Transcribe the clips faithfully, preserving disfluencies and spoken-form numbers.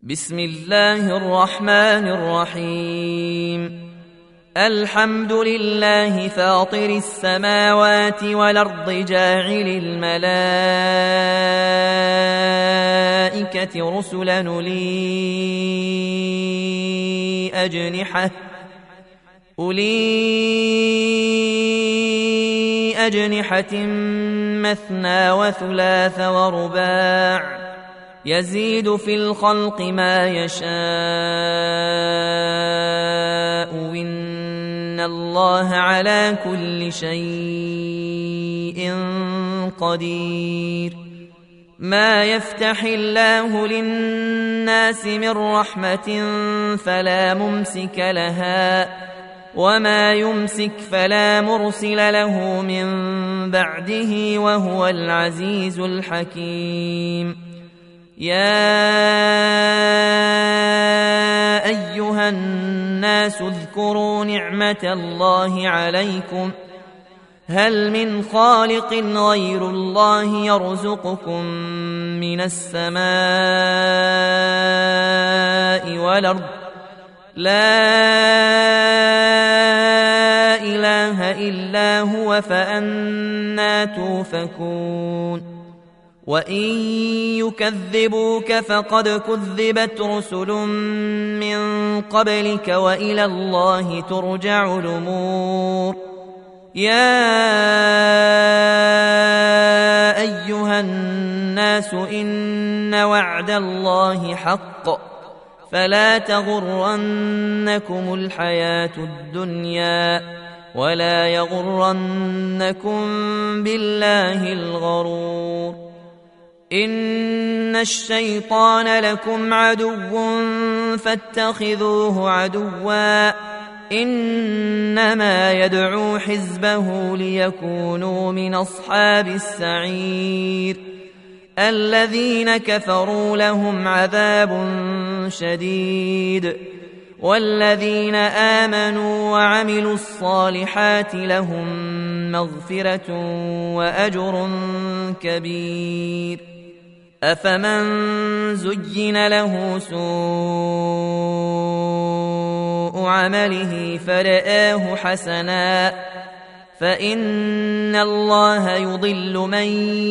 بسم الله الرحمن الرحيم. الحمد لله فاطر السماوات والأرض جاعل الملائكة رسلا أولي أجنحة أولي أجنحة مثنى وثلاث ورباع يزيد في الخلق ما يشاء إن الله على كل شيء قدير. ما يفتح الله للناس من رحمة فلا ممسك لها وما يمسك فلا مرسل له من بعده وهو العزيز الحكيم. يا أيها الناس اذكروا نعمة الله عليكم هل من خالق غير الله يرزقكم من السماء والأرض لا إله إلا هو فأنى توفكون. وإن يكذبوك فقد كذبت رسل من قبلك وإلى الله ترجع الأمور. يا أيها الناس إن وعد الله حق فلا تغرنكم الحياة الدنيا ولا يغرنكم بالله الغرور. إن الشيطان لكم عدو فاتخذوه عدوا إنما يدعو حزبه ليكونوا من أصحاب السعير. الذين كفروا لهم عذاب شديد والذين آمنوا وعملوا الصالحات لهم مغفرة وأجر كبير. أفمن زين له سوء عمله فرآه حسنا فإن الله يضل من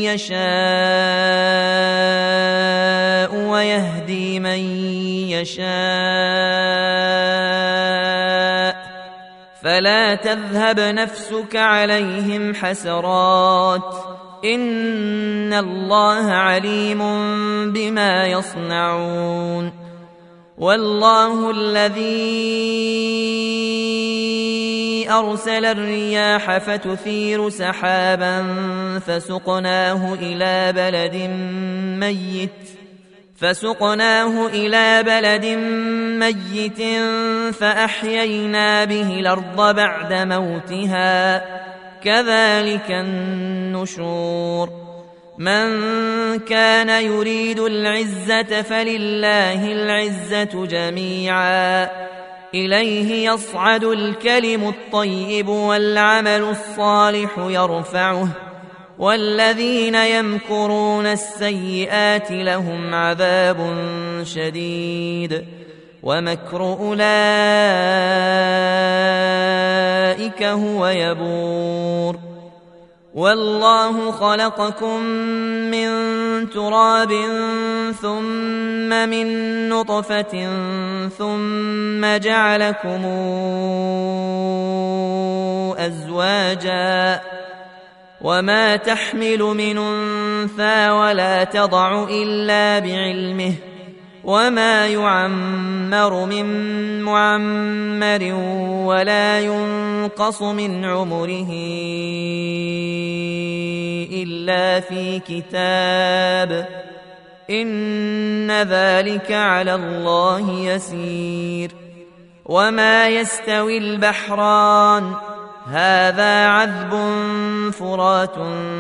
يشاء ويهدي من يشاء فلا تذهب نفسك عليهم حسرات إن الله عليم بما يصنعون. والله الذي أرسل الرياح فتثير سحابا فسقناه إلى بلد ميت فسقناه إلى بلد ميت فأحيينا به الأرض بعد موتها كذلك النشور. من كان يريد العزة فلله العزة جميعا إليه يصعد الكلم الطيب والعمل الصالح يرفعه والذين يمكرون السيئات لهم عذاب شديد ومكر أولئك هو يبور. والله خلقكم من تراب ثم من نطفة ثم جعلكم أزواجا وما تحمل من أنثى ولا تضع إلا بعلمه وما يعمر من معمر ولا ينقص من عمره إلا في كتاب إن ذلك على الله يسير. وما يستوي البحران هذا عذب فرات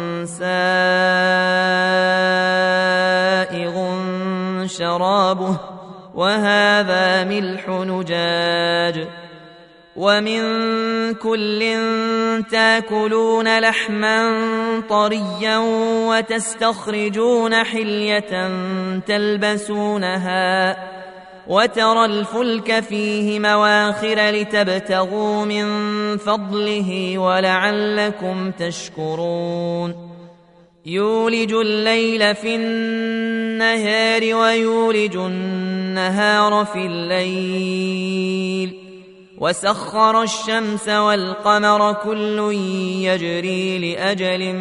سائغ شرابه وهذا ملح نجاج ومن كل تاكلون لحما طريا وتستخرجون حلية تلبسونها وترى الفلك فيه مواخر لتبتغوا من فضله ولعلكم تشكرون يولج الليل في النهار ويولج النهار في الليل وسخر الشمس والقمر كل يجري لأجل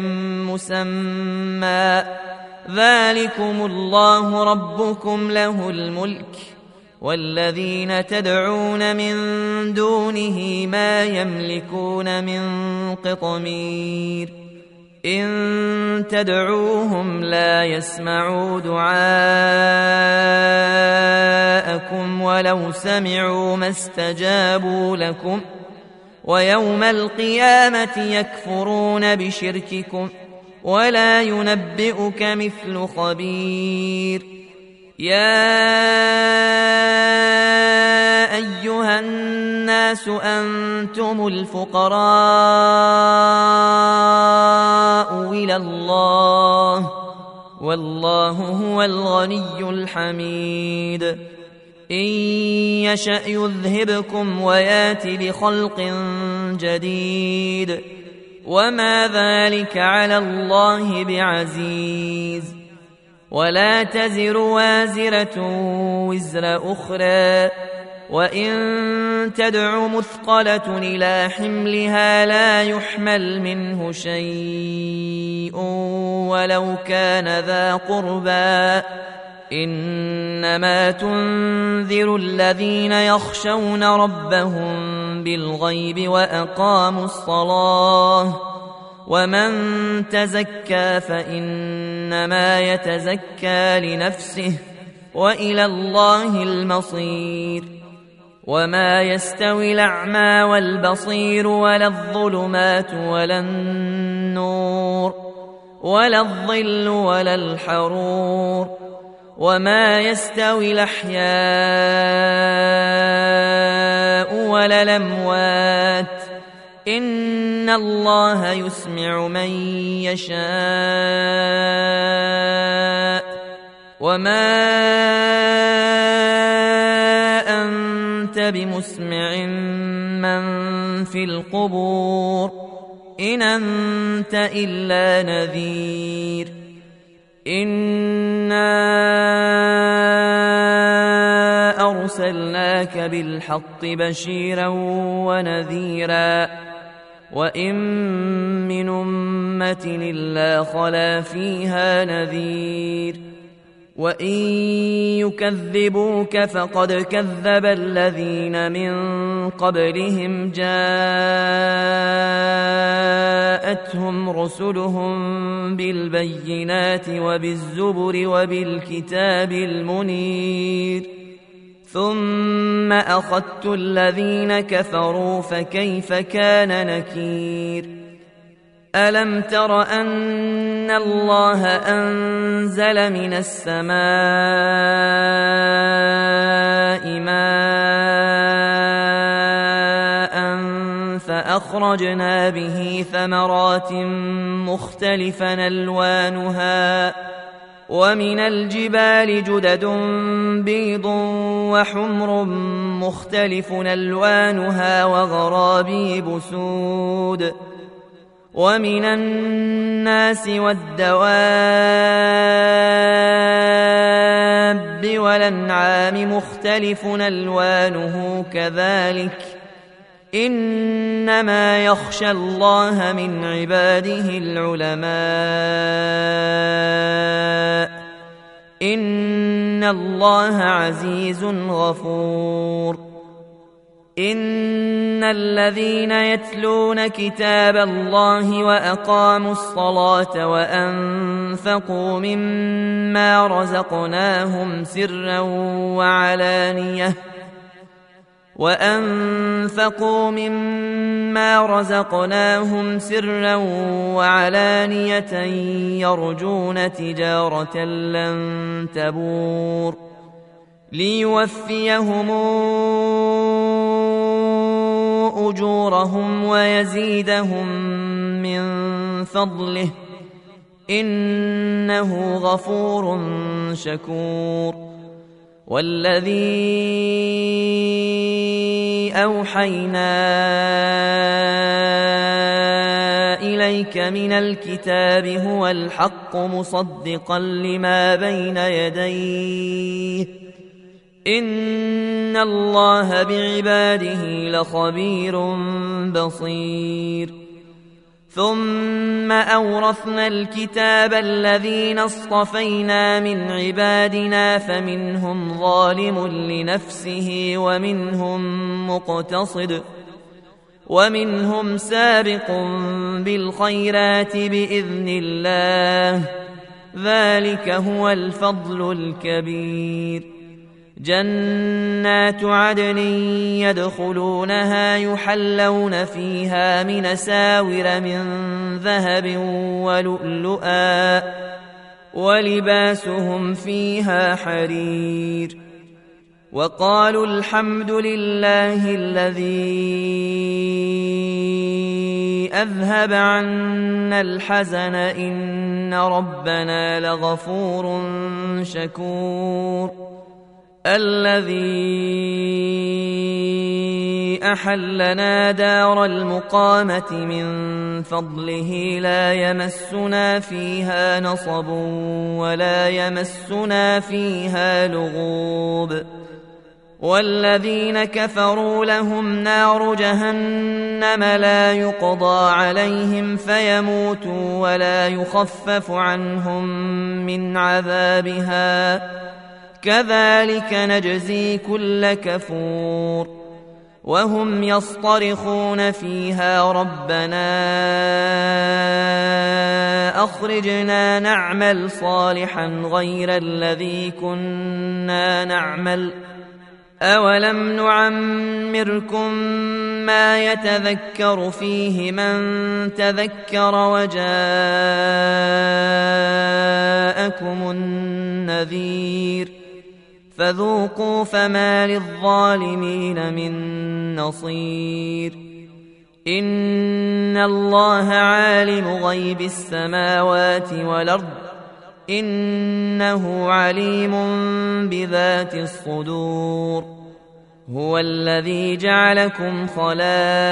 مسمى ذلكم الله ربكم له الملك والذين تدعون من دونه ما يملكون من قطمير إن تدعوهم لا يسمعوا دعاءكم ولو سمعوا ما استجابوا لكم ويوم القيامة يكفرون بشرككم ولا ينبئك مثل خبير يا أيها الناس أنتم الفقراء إلى الله والله هو الغني الحميد إن يشأ يذهبكم ويات بخلق جديد وما ذلك على الله بعزيز ولا تزر وازرة وزر أخرى وإن تدع مثقلة إلى حملها لا يحمل منه شيء ولو كان ذا قربى إنما تنذر الذين يخشون ربهم بالغيب وأقاموا الصلاة ومن تزكى فإنما يتزكى لنفسه وإلى الله المصير وما يستوي الأعمى والبصير ولا الظلمات ولا النور ولا الظل ولا الحرور وما يستوي الأحياء ولا الأموات إن الله يسمع من يشاء وما أنت بمسمع من في القبور إن أنت إلا نذير إنا أرسلناك بالحق بشيرا ونذيرا وإن من أمة إلا خلا فيها نذير وإن يكذبوك فقد كذب الذين من قبلهم جاءتهم رسلهم بالبينات وبالزبر وبالكتاب المنير ثم أخذت الذين كفروا فكيف كان نكير ألم تر أن الله أنزل من السماء ماء فأخرجنا به ثمرات مختلفا ألوانها ومن الجبال جدد بيض وحمر مختلف ألوانها وغرابيب سود ومن الناس والدواب والأنعام مختلف ألوانه كذلك إنما يخشى الله من عباده العلماء إن الله عزيز غفور إن الذين يتلون كتاب الله وأقاموا الصلاة وأنفقوا مما رزقناهم سرا وعلانية وأنفقوا مما رزقناهم سرا وعلانية يرجون تجارة لن تبور ليوفيهم أجورهم ويزيدهم من فضله إنه غفور شكور. والذي أوحينا إليك من الكتاب هو الحق مصدقا لما بين يديه إن الله بعباده لخبير بصير. ثم أورثنا الكتاب الذين اصطفينا من عبادنا فمنهم ظالم لنفسه ومنهم مقتصد ومنهم سابق بالخيرات بإذن الله ذلك هو الفضل الكبير. جنات عدن يدخلونها يحلون فيها من ساور من ذهب ولؤلؤا ولباسهم فيها حرير. وقالوا الحمد لله الذي أذهب عنا الحزن إن ربنا لغفور شكور. الذي أحلنا دار المقامة من فضله لا يمسنا فيها نصب ولا يمسنا فيها لغوب. والذين كفروا لهم نار جهنم لا يقضى عليهم فيموتوا ولا يخفف عنهم من عذابها كذلك نجزي كل كفور. وهم يصطرخون فيها ربنا أخرجنا نعمل صالحا غير الذي كنا نعمل أولم نعمركم ما يتذكر فيه من تذكر وجاءكم النذير فذوقوا فما للظالمين من نصير. إن الله عالم غيب السماوات والأرض إنه عليم بذات الصدور. هو الذي جعلكم خلائف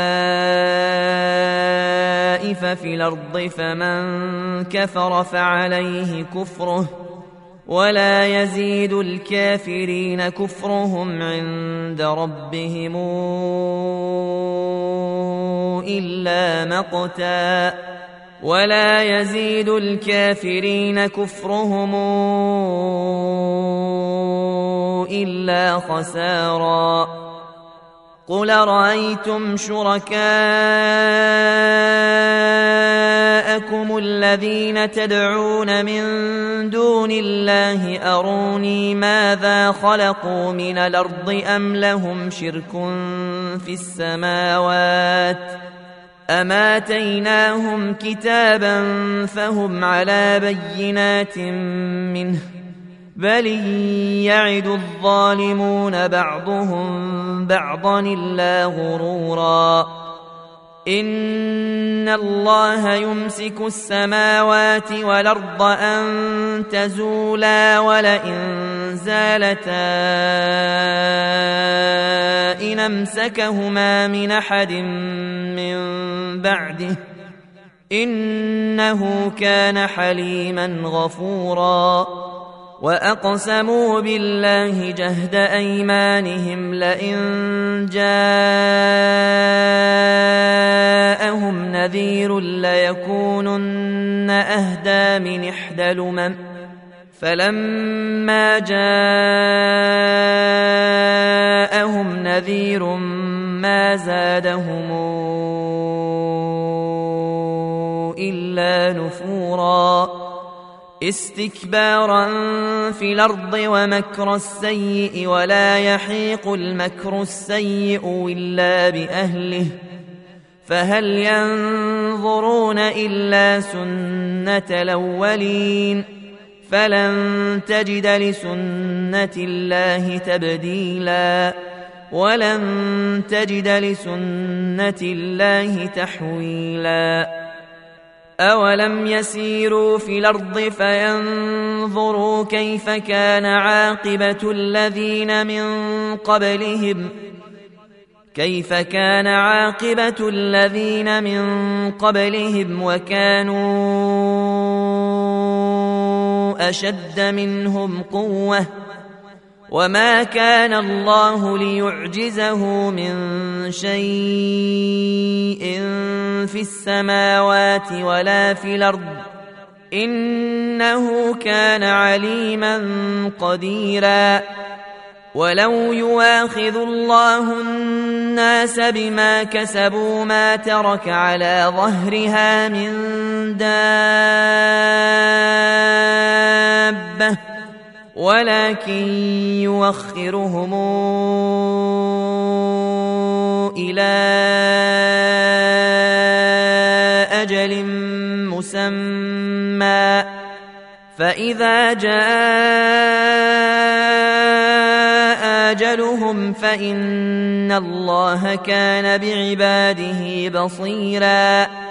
في الأرض فمن كفر فعليه كفره ولا يزيد الكافرين كفرهم عند ربهم إلا مقتا ولا يزيد الكافرين كفرهم إلا خسارا. قل رأيتم شركاءكم الذين تدعون من دون الله أروني ماذا خلقوا من الأرض أم لهم شرك في السماوات أم آتيناهم كتابا فهم على بينات منه بل يعد الظالمون بعضهم بعضا إلا غرورا. إن الله يمسك السماوات والأرض أن تزولا ولئن زالتا إن أمسكهما من أحد من بعده إنه كان حليما غفورا. وأقسموا بالله جهد أيمانهم لئن جاءهم نذير ليكونن أهدى من إحدى الأمم فلما جاءهم نذير ما زادهم إلا نفورا استكبارا في الأرض ومكر السيء ولا يحيق المكر السيء إلا بأهله فهل ينظرون إلا سنة الأولين فلن تجد لسنة الله تبديلا ولن تجد لسنة الله تحويلا أولم يسيروا في الأرض فينظروا كيف كان عاقبة الذين من قبلهم كيف كان عاقبة الذين من قبلهم وكانوا أشد منهم قوة وما كان الله ليعجزه من شيء في السماوات ولا في الأرض إنه كان عليما قديرا ولو يواخذ الله الناس بما كسبوا ما ترك على ظهرها من دابة ولكن يوخرهم إلى أجل مسمى فإذا جاء أجلهم فإن الله كان بعباده بصيراً